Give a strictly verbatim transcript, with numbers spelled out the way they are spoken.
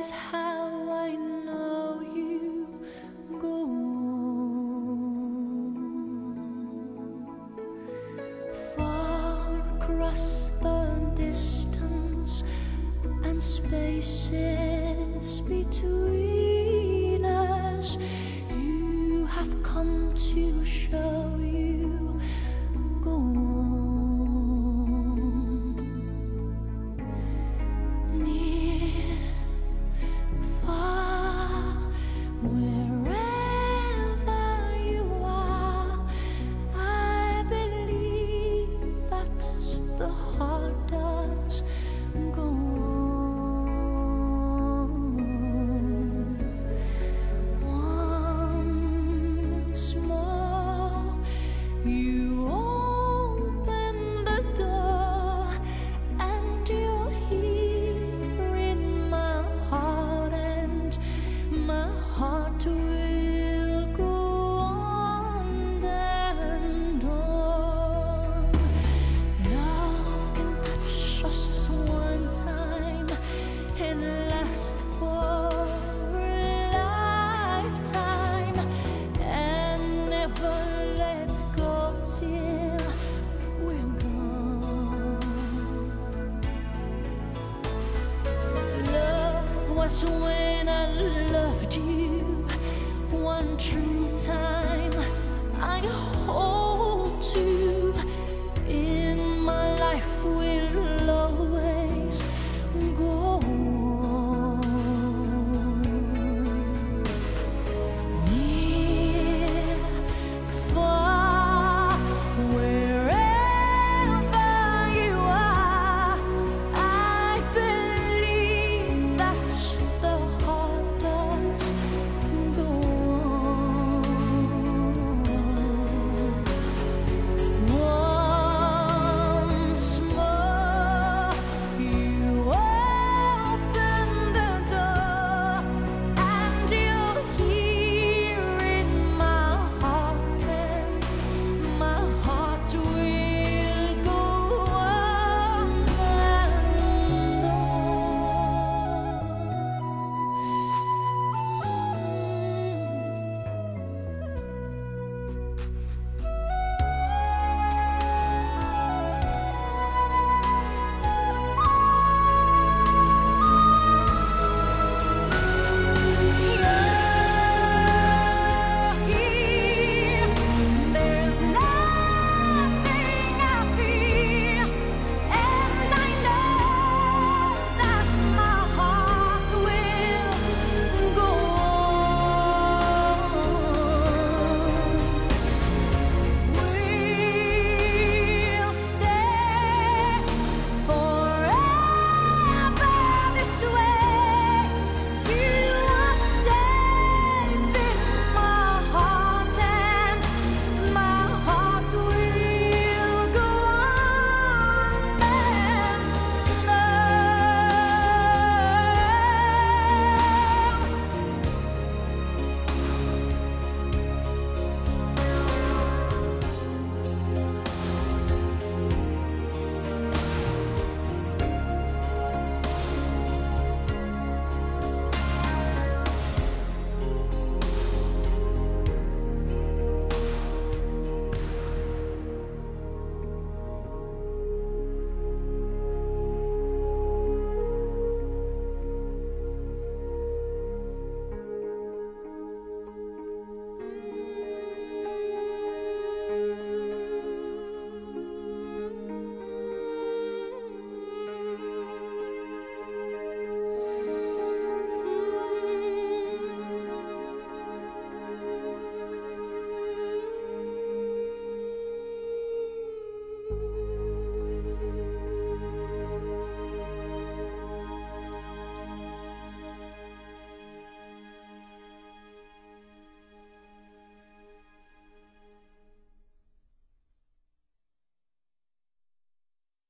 is how I know you go on. Far across the distance and spaces between us, you have come to show you go on. Near, far, wherever you are, I believe that the heart does go on. Once more, you open the door, and you're here in my heart, and my heart will go on and on. Love can touch us one time and last for a lifetime, and never let go till we're gone. Love was when I loved you one true time. I hope